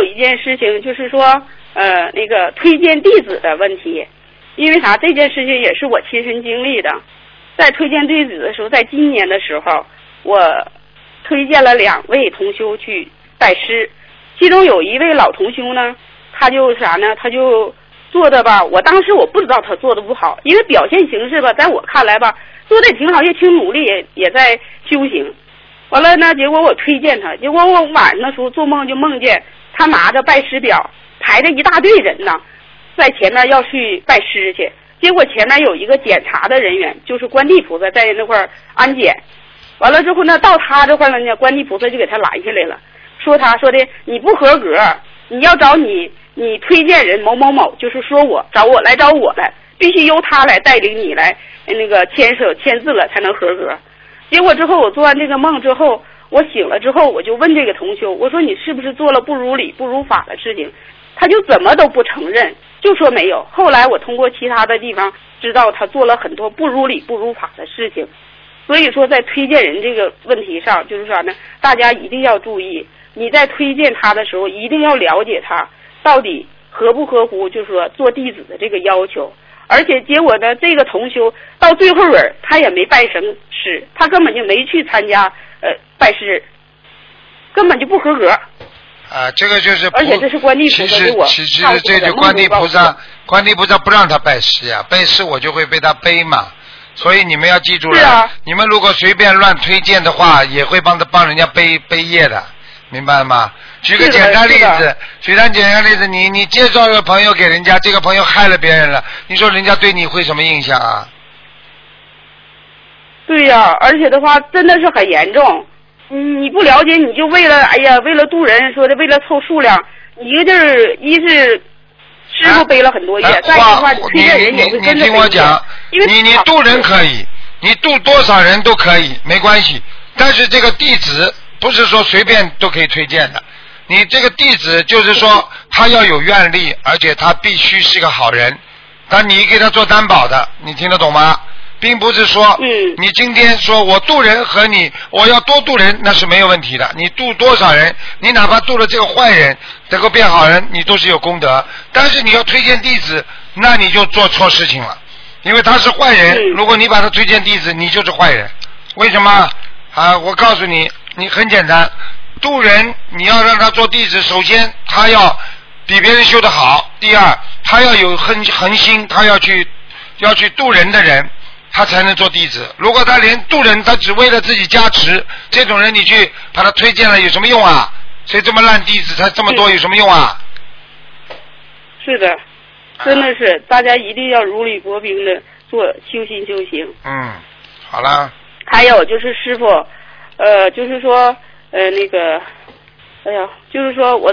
一件事情，就是说那个推荐弟子的问题。因为啥？这件事情也是我亲身经历的。在推荐弟子的时候，在今年的时候，我推荐了2位同修去拜师，其中有一位老同修呢，他就啥呢？他就做的吧，我当时我不知道他做的不好，因为表现形式吧，在我看来吧，做的也挺好，也挺努力，也在修行。完了呢，结果我推荐他，结果我晚上的时候做梦就梦见他拿着拜师表，排着一大队人呢，在前面要去拜师去。结果前面有一个检查的人员，就是观地菩萨在那块儿安检。完了之后呢，到他这块了呢，观地菩萨就给他拦下来了，说的你不合格，你要找你推荐人某某某，就是说我找我来，必须由他来带领你来那个签字了才能合格。结果之后我做完这个梦之后，我醒了之后，我就问这个同修，我说你是不是做了不如理不如法的事情？他就怎么都不承认，就说没有。后来我通过其他的地方知道他做了很多不如理不如法的事情。所以说在推荐人这个问题上，就是说呢，大家一定要注意，你在推荐他的时候一定要了解他到底合不合乎就是说做弟子的这个要求。而且结果呢，这个同修到最后他也没拜成师，他根本就没去参加拜师，根本就不合格。 这个就是， 而且这是观地菩萨给我其实这就观地菩萨不让他拜师呀，拜师我就会被他背嘛。所以你们要记住了，你们如果随便乱推荐的话，也会帮人家背业的，明白了吗？举个简单例子，你介绍一个朋友给人家，这个朋友害了别人了，你说人家对你会什么印象啊？ 对呀，而且的话真的是很严重。你不了解，你就为了渡人，说的为了凑数量，一个劲儿，一是师傅背了很多业，再一个话你推荐人也会跟着背业。 你听我讲，你渡人可以，你渡多少人都可以，没关系。但是这个弟子不是说随便都可以推荐的，你这个弟子就是说他要有愿力，而且他必须是个好人。但你给他做担保的，你听得懂吗？并不是说，你今天说我渡人和我要多渡人，那是没有问题的。你渡多少人，你哪怕渡了这个坏人，能够变好人，你都是有功德。但是你要推荐弟子，那你就做错事情了，因为他是坏人。如果你把他推荐弟子，你就是坏人。为什么？我告诉你，你很简单，渡人你要让他做弟子，首先他要比别人修得好，第二他要有恒心，他要去渡人的人。他才能做弟子。如果他连渡人他只为了自己加持，这种人你去把他推荐了有什么用啊？所以这么烂弟子才这么多，有什么用啊？ 是的，真的是大家一定要如履薄冰的做修心修行。 好了。 还有就是师父就是说那个就是说我